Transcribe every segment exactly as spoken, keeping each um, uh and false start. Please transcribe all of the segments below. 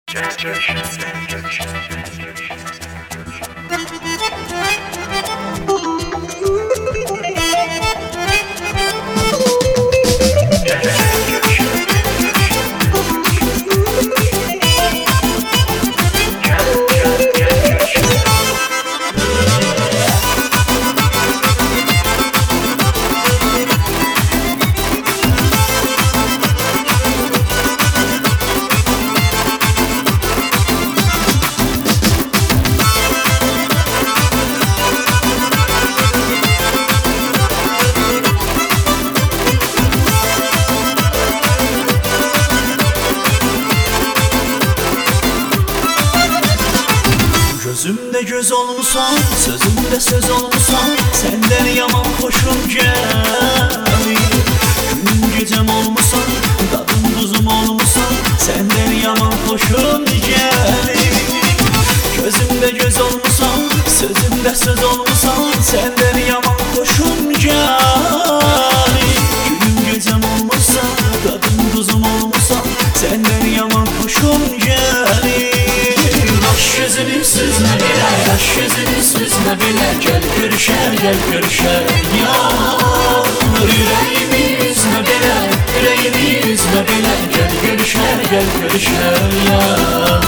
Gözümde göz olmuşsan, sözümde söz olmuşsan, senden yaman hoşum gelir. Günüm gecem olmuşsan, dadım tuzum olmuşsan, senden yaman hoşum gelir. Gözümde göz olmuşsan, sözümde söz olmuşsan, senden yaman hoşum gelir. Günüm gecem olmuşsan, dadım tuzum olmuşsan, senden yaman hoşum gelir. Yaş yüzünü süzme bile, yaş yüzünü süzme bile, gel görüşer, gel görüşer yar. Yüreğimi üzme bile, yüreğimi üzme bile, gel görüşer, gel görüşer yar.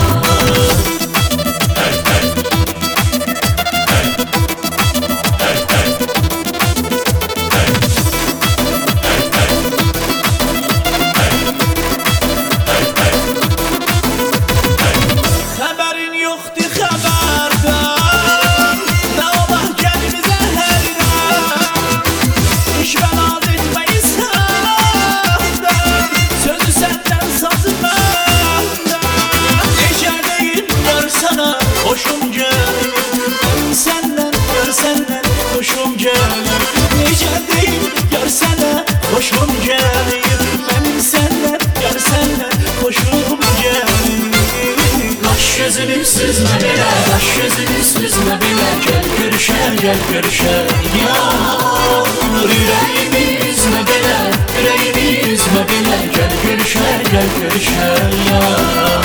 Hoşum gelir, ben senden görsenden hoşum gelir. Necə deyim, görsene hoşum gelir, ben senden görsenden hoşum gelir. Kaş yüzünü süzme bile, kaş yüzünü süzme bile, gel görüşer, gel görüşer yar. Yüreğimi üzme bile, yüreğimi üzme bile, gel görüşer, gel görüşer yar.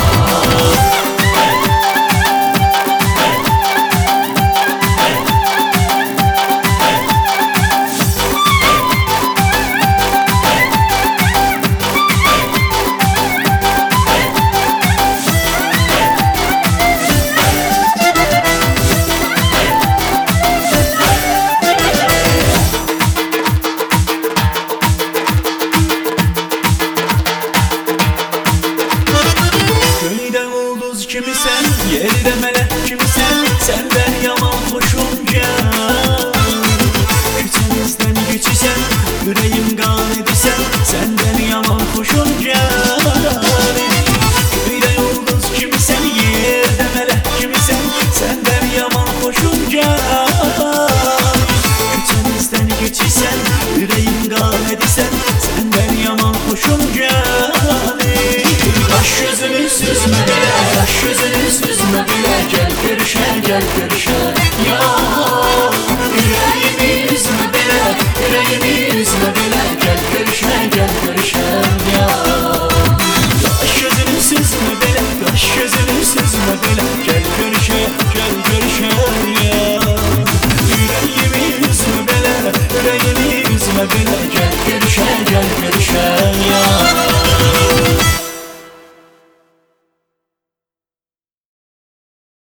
Kimisen, yerde melek kimisen, senden yaman hoşum gelir. Küçenizden güçüsen, yüreğim kan edisen, senden yaman hoşum gelir. Köyde yıldız kimisen, yerde melek kimisen, senden yaman hoşum gelir. Küçenizden güçüsen, yüreğim kan edisen, senden yaman hoşum gelir. Kaş yüzünü süzme bile, kaş yüzünü süzme bile, gel görüşer, gel görüşer